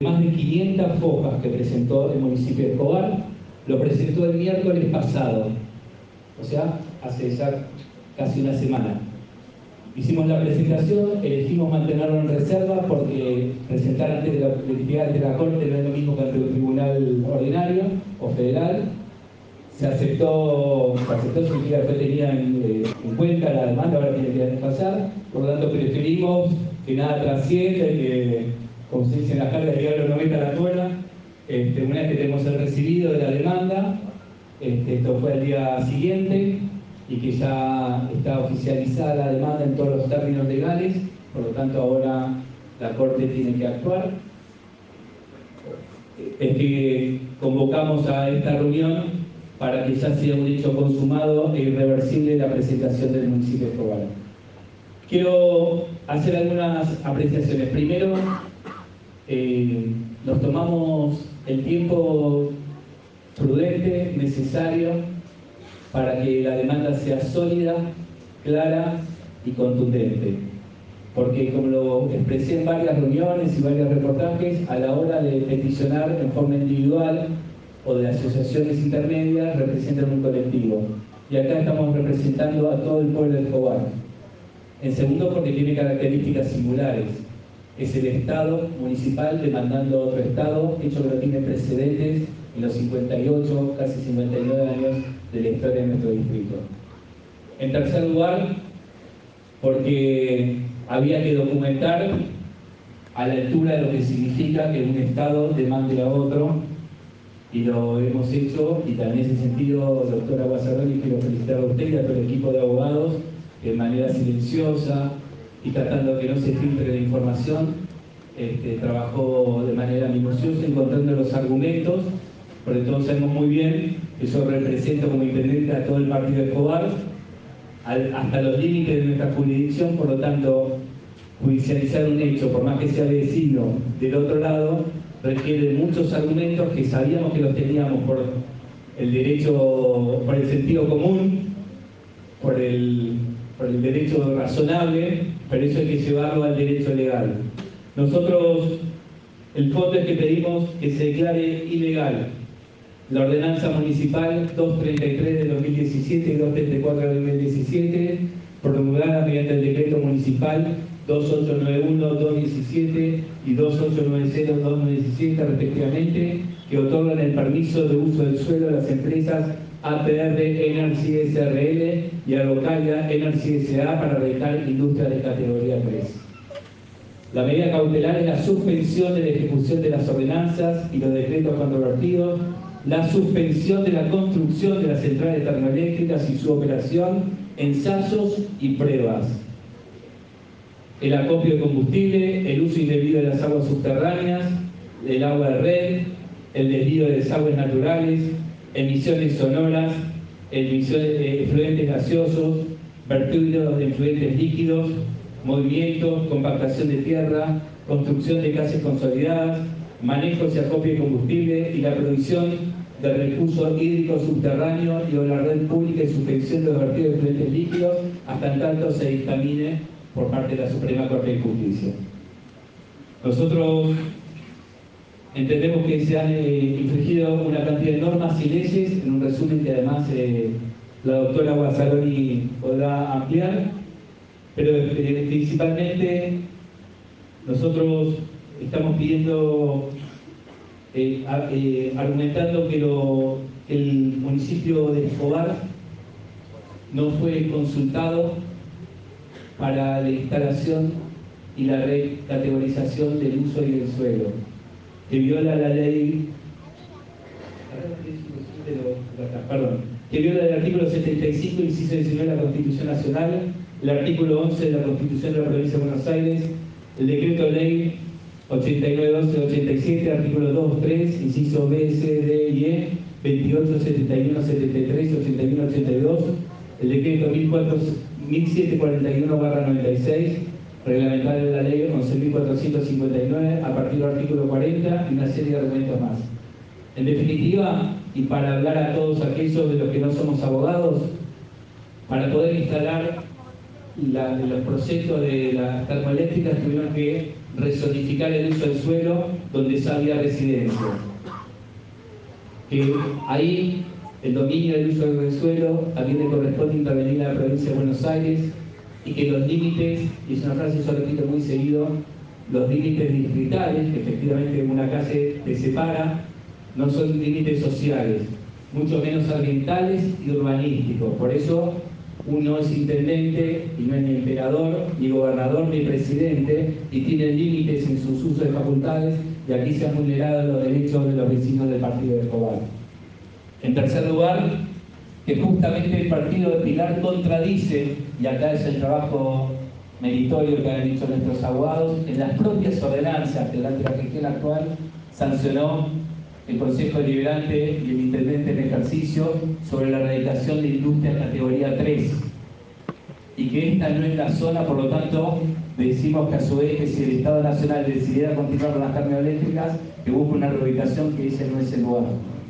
Más de 500 fojas que presentó el municipio de Escobar, lo presentó el miércoles pasado, o sea, hace ya casi una semana. Hicimos la presentación, elegimos mantenerlo en reserva porque presentar ante la Corte no es lo mismo que ante un tribunal ordinario o federal. Se aceptó, significa que fue tenida en cuenta la demanda, ahora tiene que pasar, por lo tanto preferimos que nada trascienda y que, como se dice en las cartas, el diablo no meta la cola. Una vez que tenemos el recibido de la demanda, esto fue al día siguiente, y que ya está oficializada la demanda en todos los términos legales, por lo tanto ahora la Corte tiene que actuar. Es que convocamos a esta reunión para que ya sea un hecho consumado e irreversible la presentación del municipio de Escobar. Quiero hacer algunas apreciaciones. Primero, nos tomamos el tiempo prudente, necesario, para que la demanda sea sólida, clara y contundente. Porque, como lo expresé en varias reuniones y varios reportajes, a la hora de peticionar en forma individual o de asociaciones intermedias, representan un colectivo. Y acá estamos representando a todo el pueblo de Escobar. En segundo, porque tiene características singulares. Es el Estado municipal demandando a otro Estado, hecho que no tiene precedentes en los 58, casi 59 años de la historia de nuestro distrito. En tercer lugar, porque había que documentar a la altura de lo que significa que un Estado demande a otro, y lo hemos hecho, y también en ese sentido, doctora Guazzaroli, quiero felicitar a usted y a todo el equipo de abogados, que de manera silenciosa y tratando de que no se filtre la información, trabajó de manera minuciosa encontrando los argumentos, porque todos sabemos muy bien que yo represento como intendente a todo el partido de Escobar, hasta los límites de nuestra jurisdicción. Por lo tanto, judicializar un hecho, por más que sea vecino del otro lado, requiere muchos argumentos que sabíamos que los teníamos por el derecho, por el sentido común, por el derecho razonable, pero eso hay que llevarlo al derecho legal. Nosotros, el fondo es que pedimos que se declare ilegal la ordenanza municipal 233 de 2017 y 234 de 2017, promulgada mediante el decreto municipal 2891-217 y 2890-217 respectivamente, que otorgan el permiso de uso del suelo a las empresas APR Energy SRL y Araucaria Energy SA para realizar industria de categoría 3. La medida cautelar es la suspensión de la ejecución de las ordenanzas y los decretos controvertidos, la suspensión de la construcción de las centrales termoeléctricas y su operación, ensayos y pruebas, el acopio de combustible, el uso indebido de las aguas subterráneas, el agua de red, el desvío de desagües naturales, emisiones sonoras, emisiones de efluentes gaseosos, vertidos de efluentes líquidos, movimientos, compactación de tierra, construcción de casas consolidadas, manejos y acopio de combustible y la producción de recursos hídricos subterráneos y o la red pública y suspensión de los vertidos de efluentes líquidos hasta en tanto se dictamine por parte de la Suprema Corte de Justicia. Nosotros entendemos que se han infringido una cantidad de normas y leyes, en un resumen que además la doctora Guazzaroli podrá ampliar, pero principalmente nosotros estamos pidiendo, argumentando que el municipio de Escobar no fue consultado para la instalación y la recategorización del uso y del suelo, que viola la ley, que viola el artículo 75, inciso 19 de la Constitución Nacional, el artículo 11 de la Constitución de la Provincia de Buenos Aires, el decreto ley 8912-87, artículo 2, 3, inciso B, C, D y E, 28, 71, 73, 81, 82, el decreto 1741-96, reglamentario de la ley 11.459, a partir del artículo 40 y una serie de argumentos más. En definitiva, y para hablar a todos aquellos de los que no somos abogados, para poder instalar los proyectos de las termoeléctricas tuvieron que rezonificar el uso del suelo donde ya había residencia. Que ahí el dominio del uso del suelo también le corresponde intervenir a la provincia de Buenos Aires, y que los límites, y es una frase que yo repito muy seguido, los límites distritales, que efectivamente una calle te separa, no son límites sociales, mucho menos ambientales y urbanísticos. Por eso uno es intendente y no es ni emperador, ni gobernador, ni presidente, y tiene límites en sus usos de facultades, y aquí se han vulnerado los derechos de los vecinos del partido de Escobar. En tercer lugar, que justamente el partido de Pilar contradice, y acá es el trabajo meritorio que han dicho nuestros abogados, en las propias ordenanzas que durante la gestión actual sancionó el Consejo Deliberante y el Intendente en ejercicio sobre la erradicación de industria categoría 3, y que esta no es la zona, por lo tanto decimos que a su vez que si el Estado Nacional decidiera continuar con las termoeléctricas, que busque una reubicación, que ese no es el lugar.